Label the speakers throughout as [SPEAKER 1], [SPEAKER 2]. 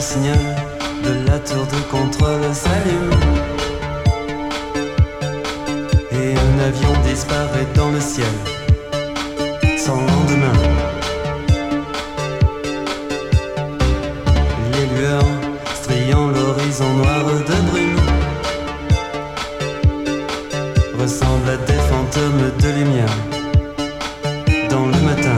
[SPEAKER 1] signal de la tour de contrôle s'allume et un avion disparaît dans le ciel sans lendemain. Les lueurs striant l'horizon noir de brume ressemblent à des fantômes de lumière dans le matin.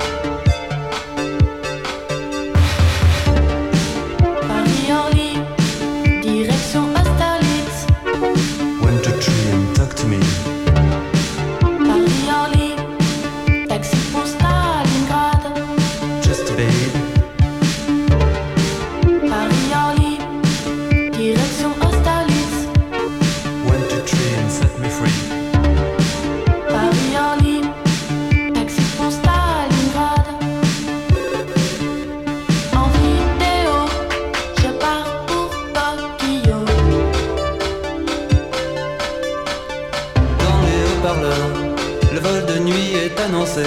[SPEAKER 1] Le vol de nuit est annoncé.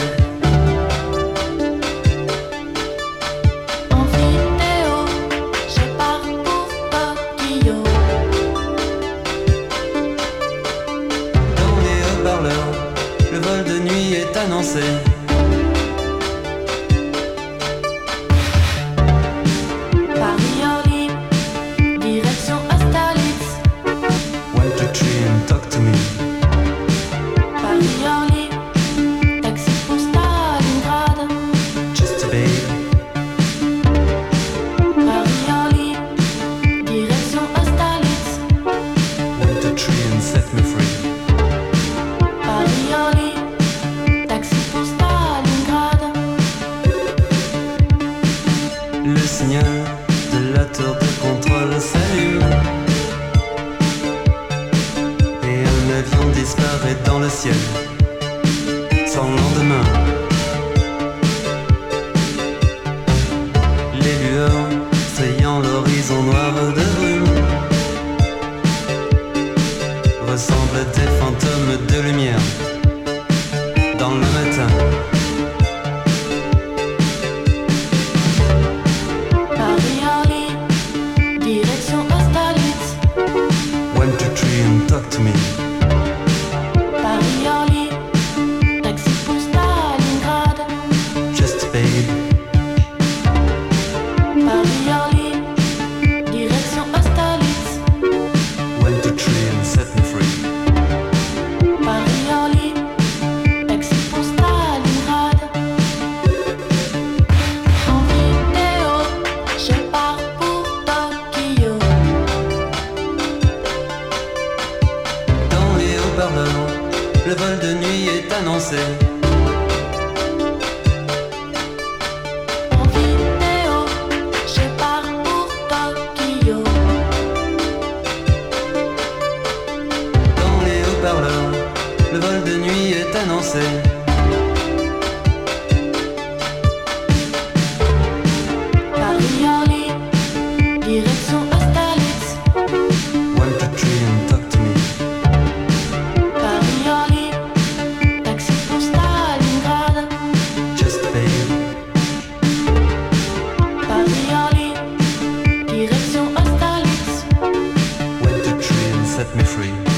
[SPEAKER 2] En vidéo, je pars pour Tokyo.
[SPEAKER 1] Dans les haut-parleurs, le vol de nuit est annoncé.
[SPEAKER 2] Paris-Orly, direction Austerlitz.
[SPEAKER 1] 1, 2, 3 and talk to me.
[SPEAKER 2] Paris-Orly, taxi pour Stalingrad.
[SPEAKER 1] Just a babe.
[SPEAKER 2] Paris-Orly, direction Austerlitz.
[SPEAKER 1] 1, 2, 3 and set me free.
[SPEAKER 2] Paris-Orly, taxi pour Stalingrad.
[SPEAKER 1] Le signal de la tour de contrôle s'allume et un avion disparaît dans le ciel sans lendemain. Les lueurs strayant l'horizon noir de brume ressemblent à des fantômes de lumière dans le matin.
[SPEAKER 2] Paris-Orly, direction Austerlitz.
[SPEAKER 1] 1, 2, 3 and talk to me.
[SPEAKER 2] Paris-Orly, taxi pour Stalingrad.
[SPEAKER 1] Just a babe.
[SPEAKER 2] Paris-Orly, direction Austerlitz.
[SPEAKER 1] 1, 2, 3 and set me free.
[SPEAKER 2] Paris-Orly, taxi pour Stalingrad. En vidéo, je pars pour Tokyo.
[SPEAKER 1] Dans les haut-parleurs, le vol de nuit est annoncé.
[SPEAKER 2] En vidéo, je pars pour Tokyo.
[SPEAKER 1] Dans les haut-parleurs, le vol de nuit est annoncé.
[SPEAKER 2] Paris-Orly, direction Austerlitz.
[SPEAKER 1] 1, 2, 3 and talk to me.
[SPEAKER 2] Paris-Orly, taxi pour Stalingrad.
[SPEAKER 1] Just a babe.
[SPEAKER 2] Paris-Orly, direction Austerlitz.
[SPEAKER 1] 1, 2, 3 and set me free.